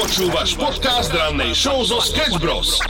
Počúvaš podcast rannej show zo Sketch Bros.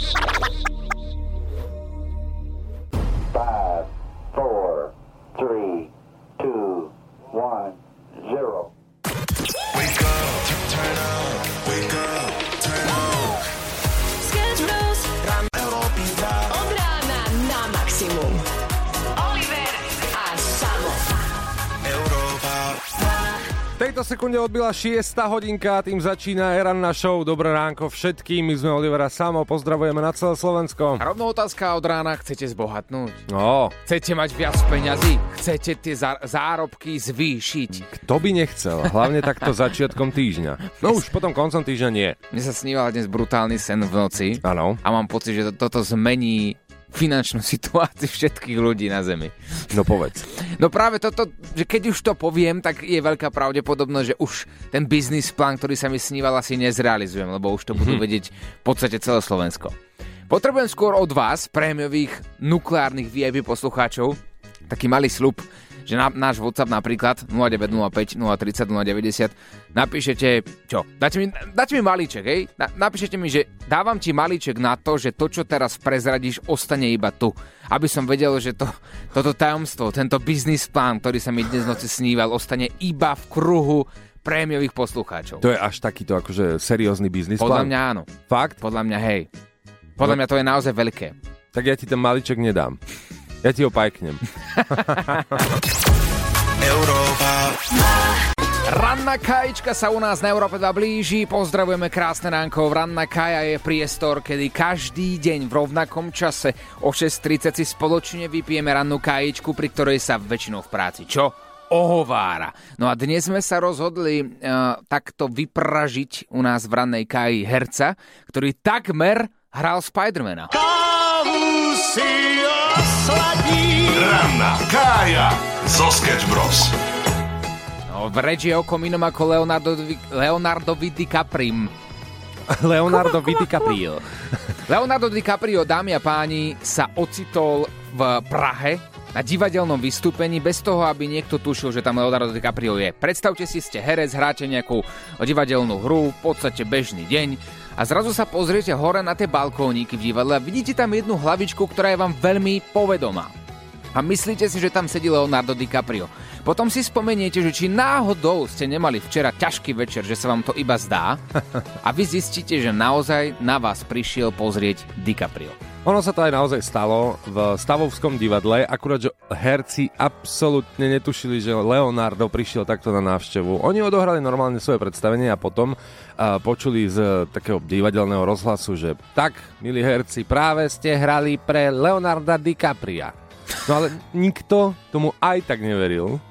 5, 4, 3, 2, 1, 0. Wake up, turn up, wake up, turn up. Sketch Bros. Európy 2. Od rána na maximum. Oliver a Samo. Európa. V tejto sekunde odbila 6. hodinka, tým začína ranná show. Dobré ránko všetkým, my sme Oliver a Samo, pozdravujeme na celé Slovensko. Rovno otázka od rána, chcete zbohatnúť? No, Chcete mať viac peňazí? Chcete tie zárobky zvýšiť? kto by nechcel, hlavne takto začiatkom týždňa. No už potom koncom týždňa nie. Mne sa sníval dnes brutálny sen v noci Áno, a mám pocit, že toto zmení finančnú situáciu všetkých ľudí na Zemi. no povedz. No práve toto, že keď už to poviem, tak je veľká pravdepodobnosť, že už ten biznis plán, ktorý sa mi sníval, asi nezrealizujem, lebo už to budú vedieť v podstate celé Slovensko. Potrebujem skôr od vás, prémiových nukleárnych VIP poslucháčov, taký malý sľub, že na náš WhatsApp napríklad 0905 030 090 napíšete, čo? Dáte mi malíček, hej? Napíšete mi, že dávam ti malíček na to, že to, čo teraz prezradíš, ostane iba tu. Aby som vedel, že toto tajomstvo, tento biznis plán, ktorý sa mi dnes noci sníval, ostane iba v kruhu prémiových poslucháčov. To je až takýto akože seriózny biznis Podľa plán? mňa áno. Fakt? Podľa mňa hej. Podľa mňa to je naozaj veľké. Tak ja ti ten maliček nedám. Ja ti ho pajknem. Európa. Ranná kajička sa u nás na Európe 2 blíži. Pozdravujeme krásne ránko. Ranná kaja je priestor, kedy každý deň v rovnakom čase o 6:30 si spoločne vypijeme rannú kajičku, pri ktorej sa väčšinou v práci ohovára. No a dnes sme sa rozhodli takto vypražiť u nás v rannej kaji herca, ktorý takmer hral Spidermana. Ranná Kája zo Sketch Bros. No, v režii okom inom ako Leonardo DiCaprio. Leonardo DiCaprio, dámy a páni, sa ocitol v Prahe na divadelnom vystúpení bez toho, aby niekto tušil, že tam Leonardo DiCaprio je. Predstavte si, ste herec, hráte nejakú divadelnú hru, v podstate bežný deň a zrazu sa pozriete hore na tie balkóniky v divadle a vidíte tam jednu hlavičku, ktorá je vám veľmi povedomá. A myslíte si, že tam sedí Leonardo DiCaprio. Potom si spomeniete, že či náhodou ste nemali včera ťažký večer, že sa vám to iba zdá a vy zistíte, že naozaj na vás prišiel pozrieť DiCaprio. Ono sa to aj naozaj stalo v Stavovskom divadle, akurát, že herci absolútne netušili, že Leonardo prišiel takto na návštevu. Oni odohrali normálne svoje predstavenie a potom počuli z takého divadelného rozhlasu, že tak, milí herci, práve ste hrali pre Leonarda DiCapria. No ale nikto tomu aj tak neveril.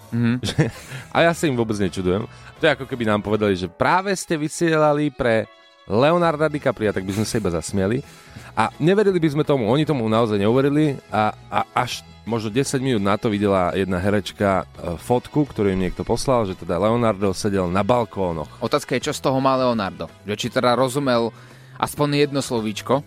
A ja sa im vôbec nečudujem. To je ako keby nám povedali, že práve ste vysielali pre Leonarda DiCapria, tak by sme sa iba zasmiali. A neverili by sme tomu, oni tomu naozaj neuverili a až možno 10 minút na to videla jedna herečka fotku, ktorú im niekto poslal, že teda Leonardo sedel na balkónoch. Otázka je, čo z toho má Leonardo? Že či teda rozumel aspoň jedno slovíčko,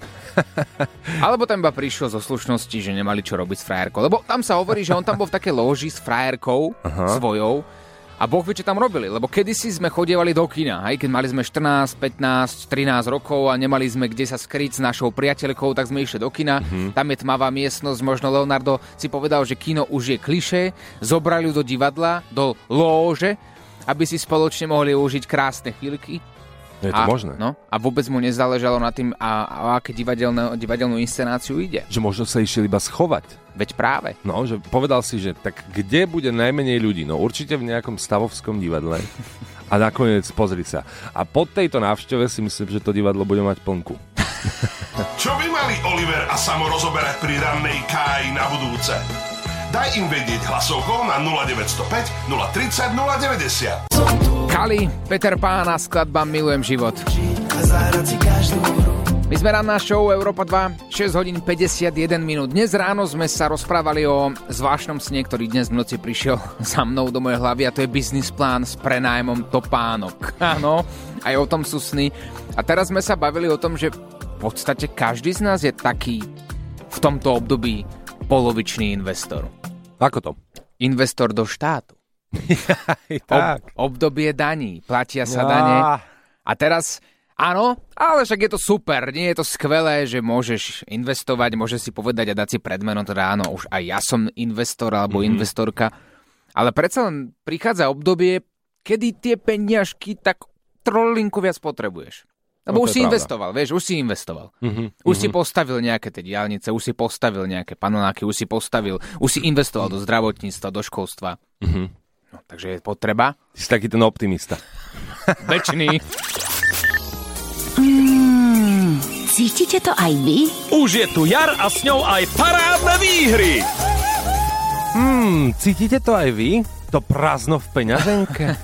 alebo tam iba prišiel zo slušnosti, že nemali čo robiť s frajerkou. Lebo tam sa hovorí, že on tam bol v takej lóži s frajerkou svojou a Boh vie, čo tam robili. Lebo kedysi sme chodievali do kina, aj keď mali sme 14, 15, 13 rokov a nemali sme kde sa skryť s našou priateľkou, tak sme išli do kina. Tam je tmavá miestnosť, možno Leonardo si povedal, že kino už je klišé, zobrali ju do divadla, do lóže, aby si spoločne mohli užiť krásne chvíľky. Je to možné. No, a vôbec mu nezáležalo na tým, a aké divadelnú inscenáciu ide. Že možno sa išiel iba schovať. Veď práve. No, že povedal si, že tak kde bude najmenej ľudí? No určite v nejakom Stavovskom divadle. A nakoniec pozri sa. A po tejto návšteve si myslím, že to divadlo bude mať plnku. Čo by mali Oliver a Samo rozoberať pri rannej Káji na budúce? Daj im vedieť hlasovkou na 0905 030 090. Kali, Peter Pána, skladba Milujem život. My sme ranná show Európa 2, 6 hodín 51 minút. Dnes ráno sme sa rozprávali o zvláštnom sne, ktorý dnes v noci prišiel za mnou do mojej hlavy a to je biznis plán s prenájmom topánok. Áno, aj o tom sú sny. A teraz sme sa bavili o tom, že v podstate každý z nás je taký v tomto období polovičný investor. Ako to? Investor do štátu. Tak. Obdobie daní, platia sa dane. A teraz Áno, ale však je to super, nie je to skvelé, že môžeš investovať, môžeš si povedať a dať si predmeno, teda áno, už aj ja som investor alebo investorka, ale predsa len prichádza obdobie, kedy tie peniažky tak trolinku viac potrebuješ. Lebo už si investoval, vieš, už si investoval. Už si postavil nejaké tie diaľnice, už si postavil nejaké paneláky, už si investoval do zdravotníctva, do školstva. No, takže je potreba. Ty si taký ten optimista. Večný. Cítite to aj vy? Už je tu jar a s ňou aj parádne výhry. Cítite to aj vy? To prázdno v peňaženke?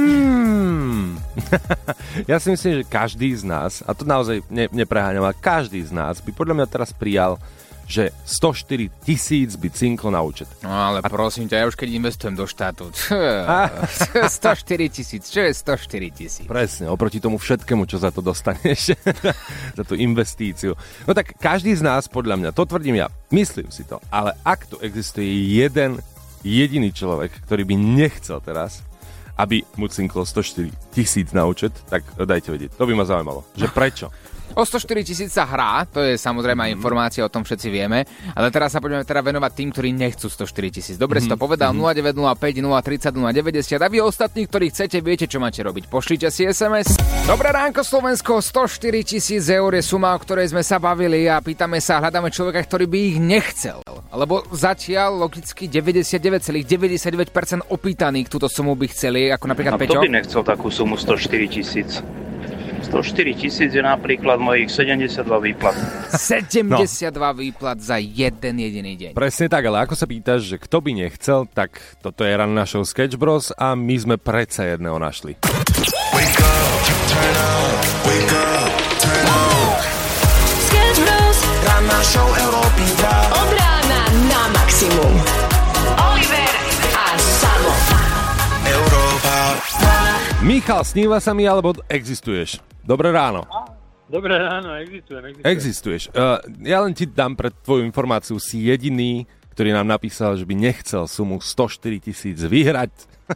Ja si myslím, že každý z nás, a to naozaj nepreháňam, ale každý z nás by podľa mňa teraz prijal, že 104 000 by cinklo na účet. No ale prosím ťa, ja už keď investujem do štátu, 104 000, čo je 104 000? Presne, oproti tomu všetkému, čo za to dostaneš, za tú investíciu. No tak každý z nás, podľa mňa, to tvrdím ja, myslím si to, ale ak tu existuje jeden jediný človek, ktorý by nechcel teraz, aby mu cinklo 104 000 na účet, tak dajte vedieť. To by ma zaujímalo. Že prečo? O 104 000 sa hrá, to je samozrejme informácia, o tom všetci vieme, ale teraz sa poďme teda venovať tým, ktorí nechcú 104 000. Dobre si to povedal, 0905 030 090 a vy ostatní, ktorí chcete, viete, čo máte robiť. Pošlite si SMS. Dobré ránko Slovensko, 104 000 eur je suma, o ktorej sme sa bavili a pýtame sa, hľadáme človeka, ktorý by ich nechcel. Lebo zatiaľ logicky 99,99% opýtaných túto sumu by chceli, ako napríklad Peťo. A kto by nechcel takú sumu 104 000? 104 000 je napríklad mojich 72 výplat. 72 výplat za jeden jediný deň. Presne tak, ale ako sa pýtaš, že kto by nechcel, tak toto je ráno našou Sketch Bros a my sme predsa jedného našli. Wake up, turn up, wake up, turn up. Sketch Bros. Ranná show Európy 2. Od rána na maximum. Oliver a Samo. Európa 2. Michal, sníva sa mi, alebo existuješ? Dobré ráno. Dobré ráno, existujem. Existuješ. Ja len ti dám pre tvoju informáciu, si jediný, ktorý nám napísal, že by nechcel sumu 104 000 vyhrať.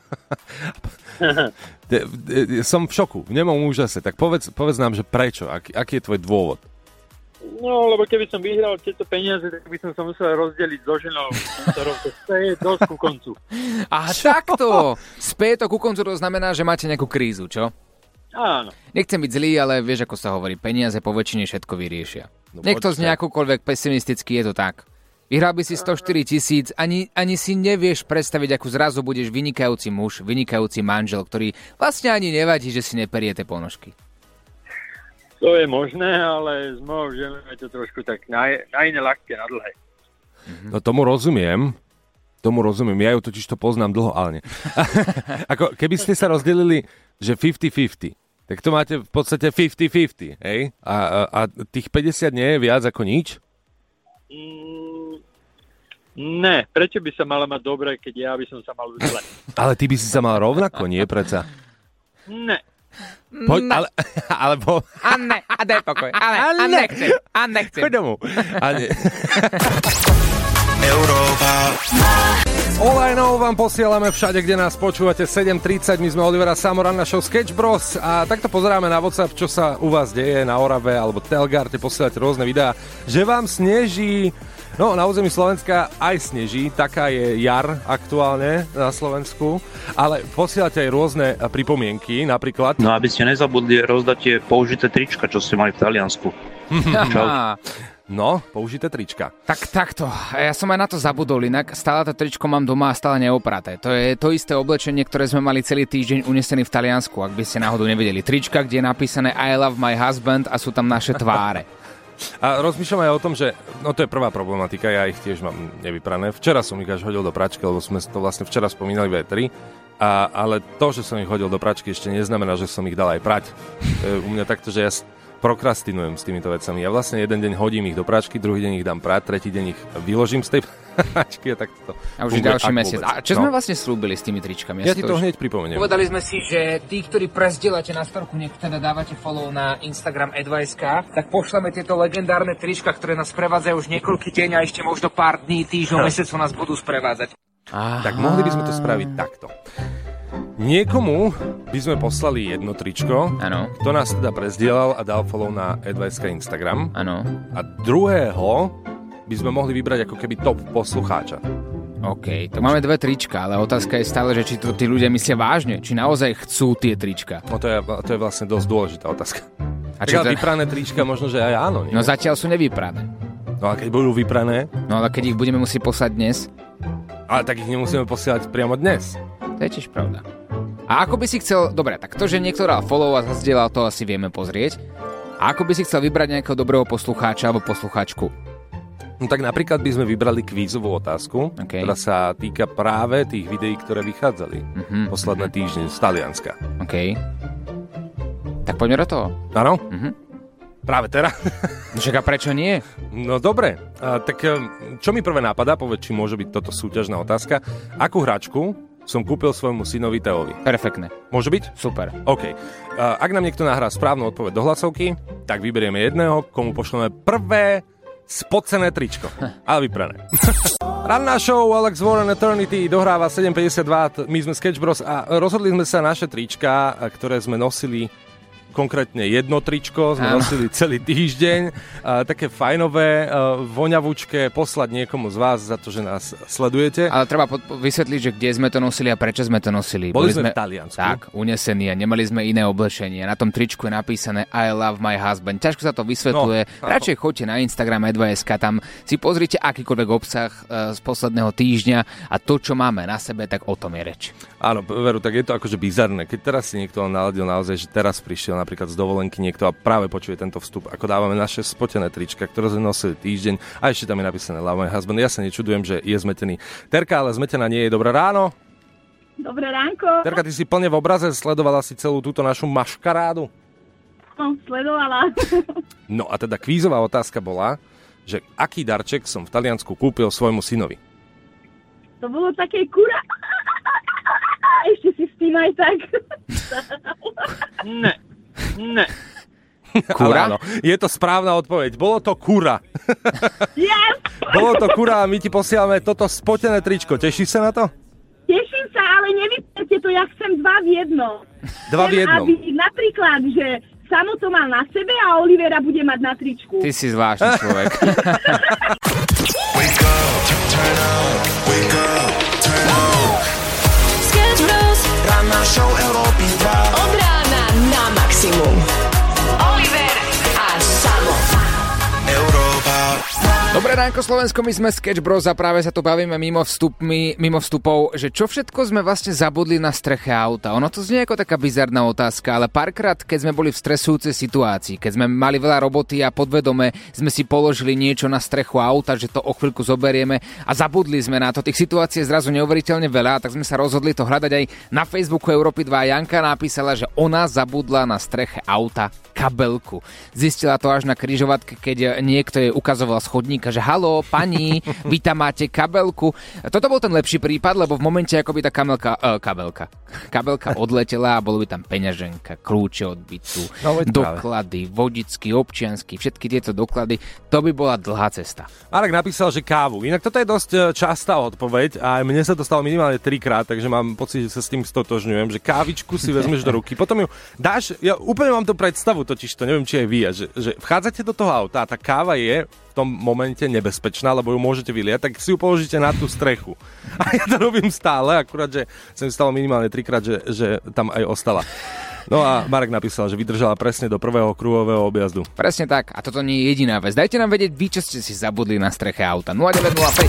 Som v šoku, v nemom úžase. Tak povedz nám, že prečo? Aký je tvoj dôvod? No, lebo keby som vyhral tieto peniaze, tak by som sa musel rozdeliť so ženou, ktorou to speje dosť ku koncu. A takto! Speje to ku koncu, to znamená, že máte nejakú krízu, čo? Áno. Nechcem byť zlý, ale vieš, ako sa hovorí, peniaze po väčšine všetko vyriešia. No, Niekto z nejakúkoľvek pesimisticky, je to tak. Vyhral by si 104 000, ani si nevieš predstaviť, ako zrazu budeš vynikajúci muž, vynikajúci manžel, ktorý vlastne ani nevadí, že si neperiete ponožky. To je možné, ale s mojou ženou je to trošku tak na iné ľahké, na dlhé. No tomu rozumiem, ja ju totiž to poznám dlho, ale nie. Ako, keby ste sa rozdelili, že 50-50, tak to máte v podstate 50-50, hej? A tých 50 nie je viac ako nič? Ne, prečo by sa mala mať dobre, keď ja by som sa mal zle? Ale ty by si sa mal rovnako, nie preca? Ne. Poď, alebo... A ne, a daj pokoj, ale nechcem. Choď domov. Európa. Olajnou vám posielame všade, kde nás počúvate. 7.30, my sme Oliver a Samo, ranná show Sketch Bros. A takto pozeráme na WhatsApp, čo sa u vás deje na Orave alebo Telgarte, posielate rôzne videá, že vám sneží. No, na území Slovenska aj sneží, taká je jar aktuálne na Slovensku, ale posielate aj rôzne pripomienky, napríklad... No aby ste nezabudli rozdať tie použité trička, čo ste mali v Taliansku. No, použité trička. Takto. Ja som aj na to zabudol, inak stále to tričko mám doma a stále neopraté. To je to isté oblečenie, ktoré sme mali celý týždeň unesený v Taliansku, ak by ste náhodou nevedeli. Trička, kde je napísané I love my husband a sú tam naše tváre. A rozmýšľam aj o tom, že no to je prvá problematika, ja ich tiež mám nevyprané. Včera som ich až hodil do pračky, lebo sme to vlastne včera spomínali V3, ale to, že som ich hodil do pračky, ešte neznamená, že som ich dal aj prať. U mňa takto, že ja prokrastinujem s týmito vecami. Ja vlastne jeden deň hodím ich do pračky, druhý deň ich dám prať, tretí deň ich vyložím z tej pračky a takto. A už ďalší mesiac. A čo sme vlastne slúbili s tými tričkami? Ja ti to hneď pripomeniem. Povedali sme si, že tí, ktorí prezdielate na storku, nech teda dávate follow na Instagram Advice.sk, tak pošleme tieto legendárne trička, ktoré nás prevádzajú už niekoľký deň a ešte možno pár dní, týždňov, mesiacov nás budú sprevádzať. Tak mohli by sme to spraviť takto. Niekomu by sme poslali jedno tričko, Áno. kto nás teda prezdielal a dal follow na Advice Instagram. Áno. A druhého by sme mohli vybrať ako keby top poslucháča. OK, to máme 2 trička, ale otázka je stále, že či to tí ľudia myslia vážne, či naozaj chcú tie trička. No to je vlastne dosť dôležitá otázka. A čo tak vyprané trička možno, že aj áno. Nie? No zatiaľ sú nevyprané. No a keď budú vyprané? No ale keď ich budeme musieť poslať dnes? Ale tak ich nemusíme posielať priamo dnes. To je tiež pravda. A ako by si chcel, dobre, tak to, že niekto dal follow a zazdieľal, to asi vieme pozrieť. A ako by si chcel vybrať nejakého dobrého poslucháča alebo poslucháčku? No tak napríklad by sme vybrali kvízovú otázku, ktorá sa týka práve tých videí, ktoré vychádzali posledné týždne z Talianska. OK. Tak poďme do toho. Áno? Práve teraz? Však a prečo nie? No dobre, tak čo mi prvé napadá, povedz, či môže byť toto súťažná otázka. Akú hračku som kúpil svojmu synovi Teovi? Perfektné. Môže byť? Super. OK. Ak nám niekto nahrá správnu odpoveď do hlasovky, tak vyberieme jedného, komu pošleme prvé spocené tričko. Ale vyprané. Ranná show Alex Warren Eternity dohráva 7.52, my sme Sketch Bros a rozhodli sme sa naše trička, ktoré sme nosili, konkrétne jedno tričko, sme nosili celý týždeň, také fajnové, voňavúčke, poslať niekomu z vás za to, že nás sledujete. Ale treba vysvetliť, že kde sme to nosili a prečo sme to nosili. Boli sme v Taliansku. Tak, unesení a nemali sme iné oblečenie. Na tom tričku je napísané I love my husband. Ťažko sa to vysvetľuje. No. Radšej choďte na Instagram Advice.sk, tam si pozrite akýkoľvek obsah z posledného týždňa a to, čo máme na sebe, tak o tom je reč. Áno, veru, tak je to akože bizarné. Keď teraz si niekto naladil naozaj, že teraz prišiel napríklad z dovolenky niekto a práve počuje tento vstup, ako dávame naše spotené trička, ktoré sme nosili týždeň a ešte tam je napísané Love my husband. Ja sa nečudujem, že je zmetený. Terka, ale zmetená nie je. Dobré ráno. Dobré ránko. Terka, ty si plne v obraze, sledovala si celú túto našu maškarádu? No, sledovala. No a teda kvízová otázka bola, že aký darček som v Taliansku kúpil svojmu synovi? To bolo také kura. Ešte si s tým aj tak. Ne. Kura? Áno, je to správna odpoveď. Bolo to kura. Yes! Bolo to kura a my ti posielame toto spotené tričko. Tešíš sa na to? Teším sa, ale nevyperte to, ja chcem 2 v 1. 2 v 1. Aby napríklad, že Samo to mal na sebe a Olivera bude mať na tričku. Ty si zvláštny človek. Wake up, turn up, wake up, turn up. Sketch Bros. Ranná show Európy 2. Od rána na maximum. Oliver a Samo. Európa. Dobré ránko Slovensko, my sme Sketch Bros a práve sa tu bavíme mimo vstupov, že čo všetko sme vlastne zabudli na streche auta. Ono to znie ako taká bizarná otázka, ale párkrát, keď sme boli v stresujúcej situácii, keď sme mali veľa roboty a podvedome sme si položili niečo na strechu auta, že to o chvíľku zoberieme a zabudli sme na to. Tých situácií je zrazu neuveriteľne veľa, tak sme sa rozhodli to hľadať aj na Facebooku Európy 2. Janka napísala, že ona zabudla na streche auta kabelku. Zistila to až na križovatke, keď niekto jej ukazoval schodníka, že haló, pani, vy tam máte kabelku. Toto bol ten lepší prípad, lebo v momente, ako by tá kabelka odletela a bolo by tam peňaženka, kľúče od bytu, doklady, vodičský, občiansky, všetky tieto doklady, to by bola dlhá cesta. Marek napísal, že kávu. Inak toto je dosť častá odpoveď a mne sa to stalo minimálne 3-krát, takže mám pocit, že sa s tým stotožňujem, že kávičku si vezmeš do ruky, potom ju dáš, ja úplne mám tú predstavu, totiž to neviem, či aj vy, že vchádzate do toho auta a tá káva je v tom momente nebezpečná, lebo ju môžete vyliať, tak si ju položíte na tú strechu. A ja to robím stále, akurát, že sa mi stalo minimálne 3-krát, že tam aj ostala. No a Marek napísal, že vydržala presne do prvého kruhového objazdu. Presne tak, a toto nie je jediná vec. Dajte nám vedieť, vy, čo ste si zabudli na streche auta. 0905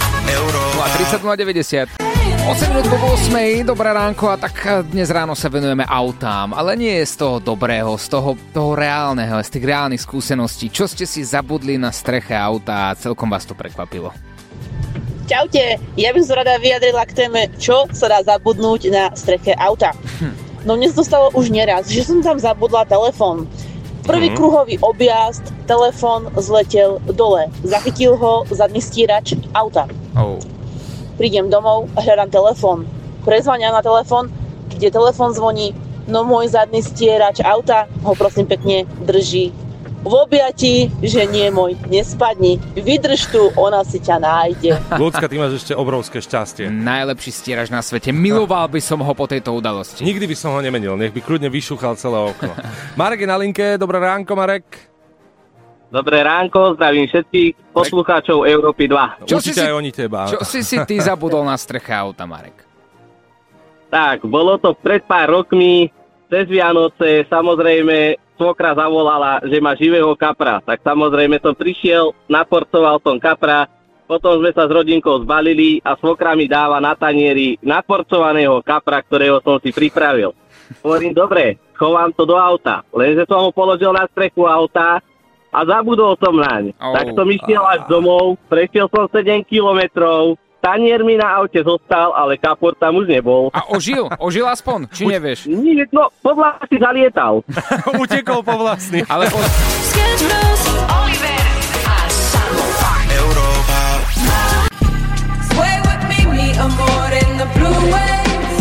30 090 8 minút po 8, dobré ránko a tak dnes ráno sa venujeme autám, ale nie je z toho dobrého, z toho reálneho, z tých reálnych skúseností. Čo ste si zabudli na streche auta a celkom vás to prekvapilo? Čaute, ja by som rada vyjadrila k téme, čo sa dá zabudnúť na streche auta. No mne sa to stalo už neraz, že som tam zabudla telefón. Prvý kruhový objazd, telefón zletel dole. Zachytil ho zadný stírač auta. Prídem domov a hľadám telefón. Prezvania na telefón, kde telefón zvoní, no môj zadný stierač auta ho prosím pekne drží v objati, že nie môj, nespadni. Vydrž tu, ona si ťa nájde. Ľudská, ty máš ešte obrovské šťastie. Najlepší stierač na svete. Miloval by som ho po tejto udalosti. Nikdy by som ho nemenil, nech by kľudne vyšúchal celé okno. Marek je na linke, dobré ránko, Marek. Dobré ránko, zdravím všetkých poslucháčov Európy 2. Určite aj oni teba. Čo si ty zabudol na streche auta, Marek? Tak, bolo to pred pár rokmi, cez Vianoce, samozrejme, svokra zavolala, že má živého kapra. Tak samozrejme som prišiel, naporcoval som kapra, potom sme sa s rodinkou zbalili a svokra mi dáva na tanieri naporcovaného kapra, ktorého som si pripravil. Hovorím, dobre, chovám to do auta, lenže som ho položil na strechu auta a zabudol som naň. Tak som išiel až domov, prešiel som 7 kilometrov, tanier mi na aute zostal, ale kapor tam už nebol. A ožil? Ožil aspoň? Či nevieš? Nie, no, po vlasti zalietal. Utekol po vlastný. Ale Oliver a Samo. Európa. Sway with me amore in the blue waves.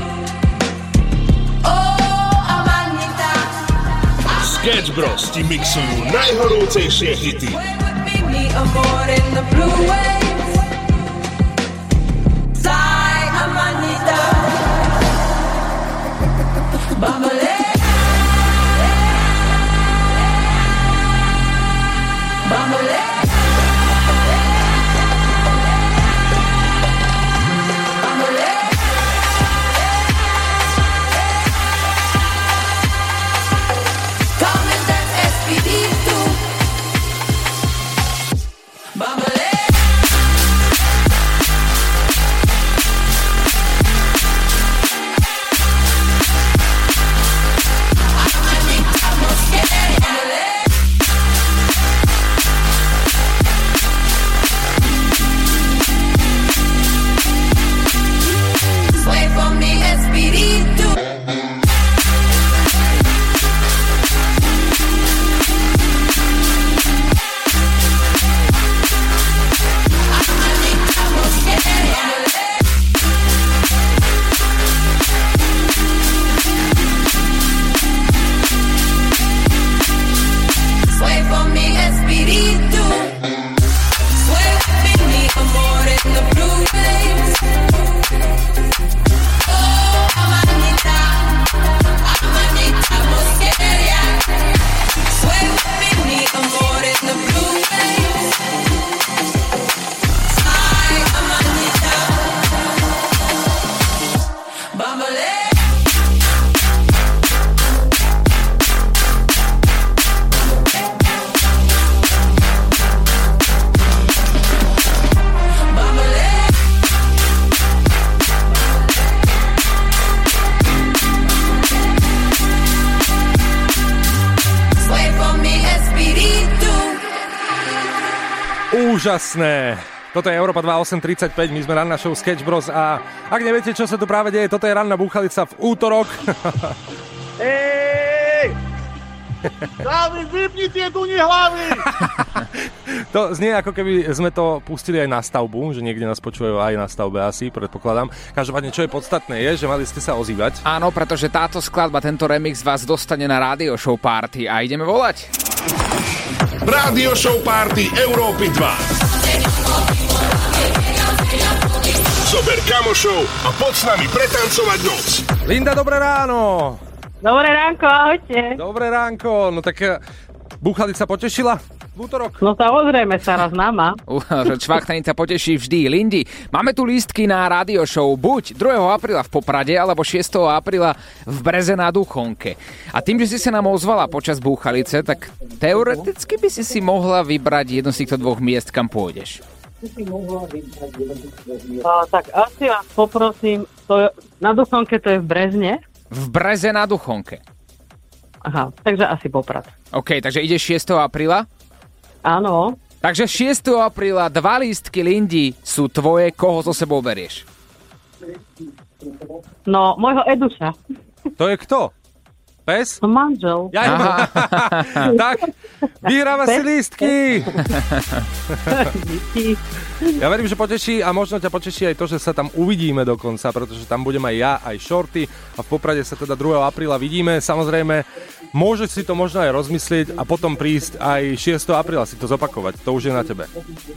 Oh, Amanita. Sketch Bros ti mixujú najhorúcejšie hity. Sway with me amore in the blue waves. Sai, Amanita. Bamale. Bamale. Úžasné. Toto je Európa 2835, my sme ranná show Sketch Bros a ak neviete, čo sa tu práve deje, toto je ranná búchalica v útorok. Hej! Dávny, vypni tie duny hlavy! To znie ako keby sme to pustili aj na stavbu, že niekde nás počúvajú aj na stavbe asi, predpokladám. Každopádne, čo je podstatné je, že mali ste sa ozývať. Áno, pretože táto skladba, tento remix vás dostane na rádio show party a ideme volať. Rádio show party Európy 2. Zober kamošov a poď s nami pretancovať noc. Linda, dobré ráno. Dobré ránko, ahojte. Dobré ránko, no tak búchalica potešila v útorok? No samozrejme, sa raz náma. Čvachtanica poteší vždy. Lindy, máme tu lístky na rádio show buď 2. apríla v Poprade, alebo 6. apríla v Breze na Duchonke. A tým, že si sa nám ozvala počas búchalice, tak teoreticky by si mohla vybrať jedno z týchto dvoch miest, kam pôjdeš. Tak asi vás poprosím, na Duchonke to je v Brezne. V Breze na Duchonke. Aha, takže asi Poprad. OK, takže ideš 6. apríla? Áno. Takže 6. apríla 2 lístky Lindy sú tvoje, koho so sebou berieš? No, môjho Eduša. To je kto? Pes? Manžel. Tak, vyhráva si lístky. Ja verím, že poteší a možno ťa poteší aj to, že sa tam uvidíme dokonca, pretože tam budem aj ja, aj Shorty a v Poprade sa teda 2. apríla vidíme. Samozrejme, môžeš si to možno aj rozmyslieť a potom prísť aj 6. apríla si to zopakovať. To už je na tebe.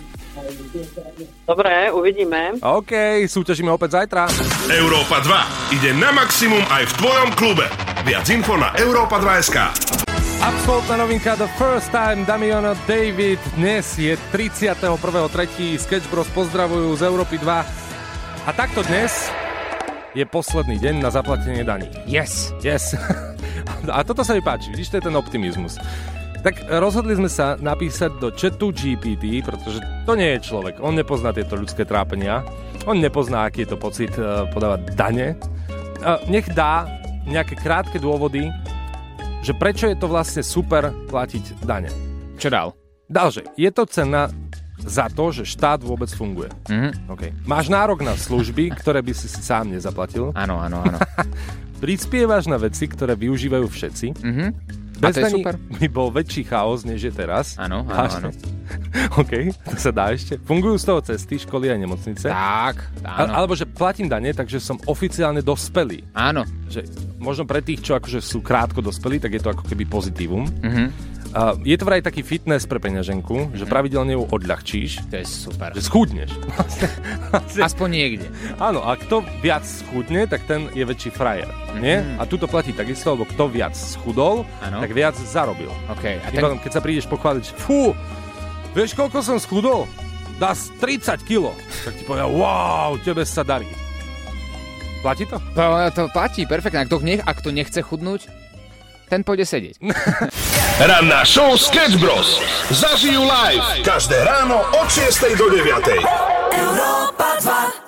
Dobre, uvidíme. OK, súťažíme opäť zajtra. Európa 2 ide na maximum aj v tvojom klube. Viac info na Europa2.sk. Absolutná novinka The First Time, Damiano David. Dnes je 31.3. Sketch Bros pozdravujú z Európy 2. A takto dnes je posledný deň na zaplatenie daní. Yes. A toto sa mi páči, vidíš, to je ten optimizmus. Tak rozhodli sme sa napísať do chatu GPT, pretože to nie je človek. On nepozná tieto ľudské trápenia. On nepozná, aký je to pocit podávať dane. Nech dá nejaké krátke dôvody, že prečo je to vlastne super platiť dane. Čo dal? Dal, že je to cena za to, že štát vôbec funguje. Okay. Máš nárok na služby, ktoré by si sám nezaplatil. Áno. Prispievaš na veci, ktoré využívajú všetci. Bez daní by bol väčší chaos, než je teraz. Áno. OK, to sa dá ešte. Fungujú z toho cesty, školy a nemocnice. Tak, áno. Alebo že platím dane, takže som oficiálne dospelý. Áno. Že možno pre tých, čo akože sú krátko dospelí, tak je to ako keby pozitívum. Je to vraj taký fitness pre peňaženku, že pravidelne ju odľahčíš. To je super. Že schudneš. Aspoň niekde. Áno, a kto viac schudne, tak ten je väčší frajer. Nie? A tu to platí takisto, lebo kto viac schudol, tak viac zarobil. Okay. A keď sa prídeš pochváliť, fú, vieš, koľko som schudol? Dá 30 kilo. Tak ti povedia, wow, tebe sa darí. Platí to? To platí, perfektne. Ak to nechce chudnúť, ten pôjde sedieť. Ranná show Sketch Bros. Zažijú live každé ráno od 6 do 9. Európa 2.